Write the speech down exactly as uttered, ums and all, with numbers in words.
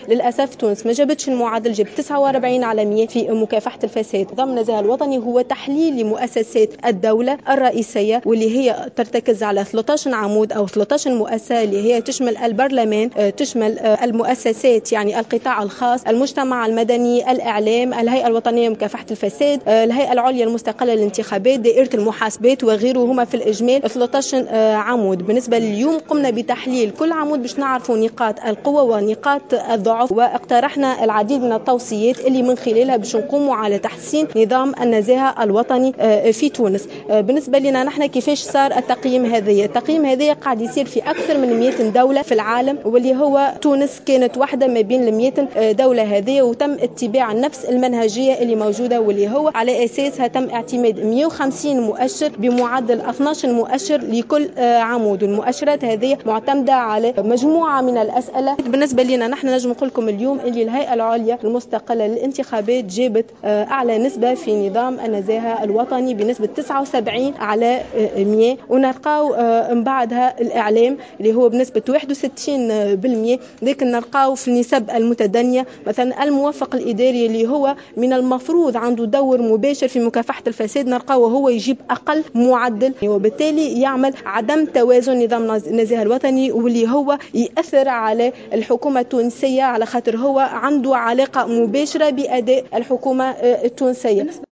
للأسف تونس ما جابتش المعدل، جاب تسعة وأربعين على مية في مكافحة الفساد. نظام النزاهة الوطني هو تحليل لمؤسسات الدولة الرئيسية، واللي هي ترتكز على ثلاثة عشر عمود أو ثلاثة عشر مؤسسة، اللي هي تشمل البرلمان، تشمل المؤسسات يعني القطاع الخاص، المجتمع المدني، الإعلام، الهيئة الوطنية لمكافحة الفساد، الهيئة العليا المستقلة للانتخابات، دائرة المحاسبات وغيره. هما في الإجمال ثلاثة عشر عمود. بالنسبة لليوم قمنا بتحليل كل عمود باش نعرفوا نقاط القوة ونقاط الضعف، واقترحنا العديد من التوصيات اللي من خلالها باش نقوموا على تحسين نظام النزاهة الوطني في تونس. بالنسبة لنا نحن كيفاش صار التقييم هذا؟ التقييم هذا قاعد يصير في أكثر من مئة دولة في العالم، واللي هو تونس كانت واحدة ما بين المئة دولة هذه، وتم اتباع نفس المنهجية اللي موجودة، واللي هو على أساسها تم اعتماد مئة وخمسين مؤشر بمعدل اثني عشر مؤشر لكل عمود. المؤشرات هذه معتمدة على مجموعة من الأسئلة. بالنسبة لنا نحن نجم نقول لكم اليوم اللي الهيئة العليا المستقلة للانتخابات جابت أعلى نسبة في نظام النزاهة الوطني بنسبة تسعة وسبعين على مئة، ونلقاو من بعدها الإعلام اللي هو بنسبة واحد وستين بالمئة. لكن نلقاو في النسب المتدنية مثلا الموفق الإداري اللي هو من المفروض عنده دور مباشر في مكافحة الفساد، نلقاو هو يجيب أقل معدل، وبالتالي يعمل عدم توازن نظام النزاهة الوطني، واللي هو يأثر على الحكومة التونسية على خاطر هو عنده علاقة مباشرة بأداء الحكومة التونسية.